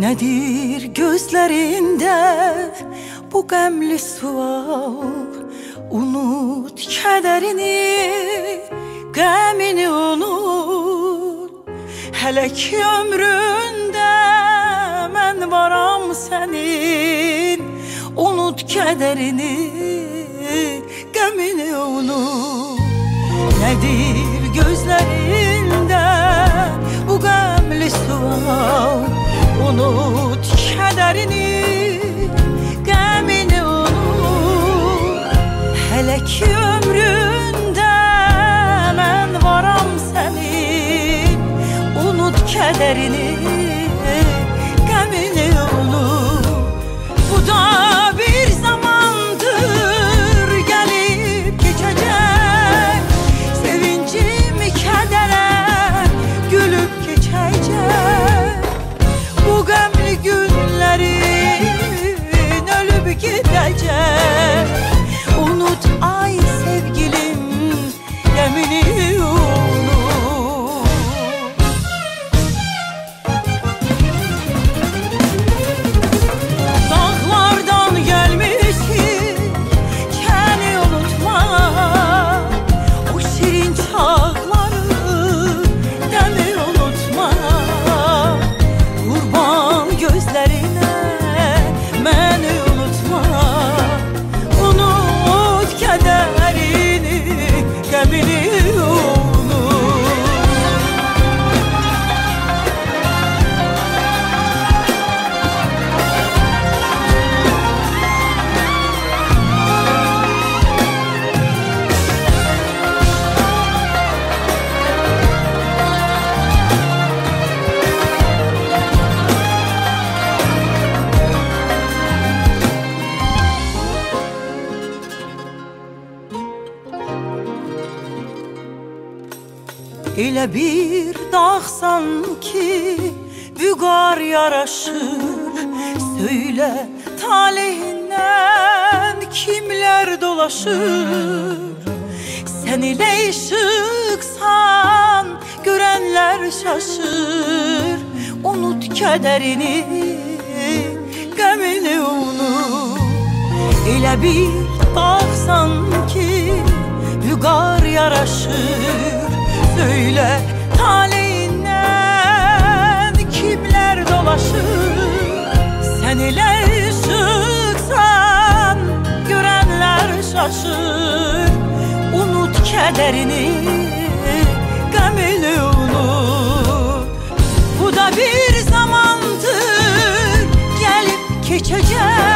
Nedir gözlerinde bu qəmli sual? Unut kederini, qəmini unut. Hələ ki ömründə mən varam sənin. Unut kederini, qəmini unut. Nedir gözlerinde bu qəmli sual? Unut kederini, qəmini unut. Hələ ki ömründə mən varam sənin. Unut kederini, qəmini unut. Bu da bir zamandır gelip geçecek. Sevincim kedere gülüp geçecek. Bu qəmli günlerin ölüp gidecek. Unut ay sevgilim, qəmini unut. Dağlardan gelmişsin, kəni unutma. O şirin çağları demi unutma. Kurban gözlerine məni unutma. Unut kederini, qəmini unut. Elə bir dağsan ki vüqar yaraşır. Söyle talihinden kimler dolaşır? Sen ile ışıksan görenler şaşır. Unut kederini, qəmini unut. Elə bir dağsan ki vüqar yaraşır. Söyle talihinden kimler dolaşır? Sen ile ışıksan görenler şaşır. Unut kederini, qəmini unut. Bu da bir zamandır gelip geçecek.